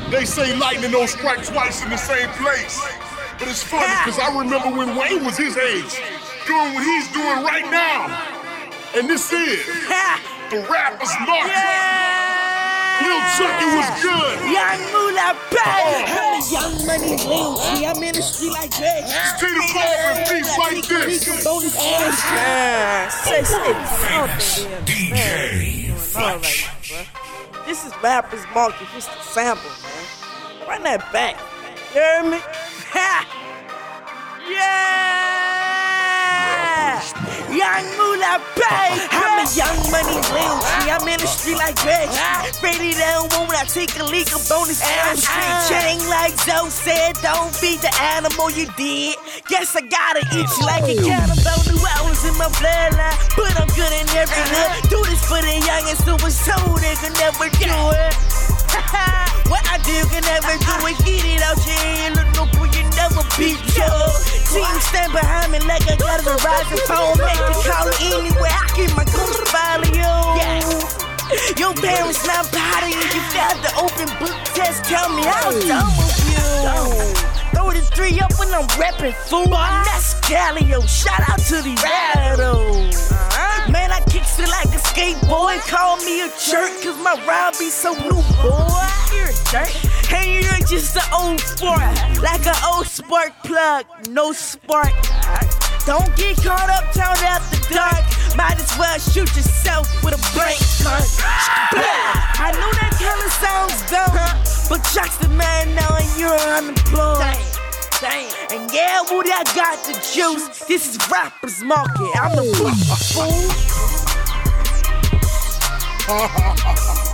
They say lightning don't strike twice in the same place. But it's funny because I remember when Wayne was his age, doing what he's doing right now. And this is the Rapper's Market. Lil Chucky was good. Young Moolah Bang. I'm a young money Lil G. I'm in the street like Greg. It's Tina Farmer and beats like this. Say DJ Fletch. This is Rapper's Market. Just a sample, man. Run that back. You hear me? Yeah! Young Moolah Bang. I'm a young money Lil G. I'm in the street like Greg. Ready down when I take a leak up on this street. Chain like Zoe said, don't beat the animal you did. Guess I gotta eat you like a cannibal. Knew I was in my bloodline, but I'm good in every hood. Do this for the youngest who was told they could never do it. What I do can never do it. Get it out your head, look no boy, you never beat yo. Team stand behind me like I got a rising phone. Make the call anywhere, I get my goose follow you. Your parents not proud of you. You failed the open book test. Tell me how dumb of you. 33 up when I'm reppin' fool. That's Galileo. Shout out to the Rados. Man, I kicks it like a skateboard. Call me a jerk, cause my ride be so new, boy. You're a jerk. And you're just an old sport. Like an old spark plug, no spark. Don't get caught up, turn after dark. Might as well shoot yourself with a blank gun. I know that kinda sounds dumb, but Jack's the man now and you're unemployed. And yeah, Woody, I got the juice. This is Rapper's Market. I'm the fool.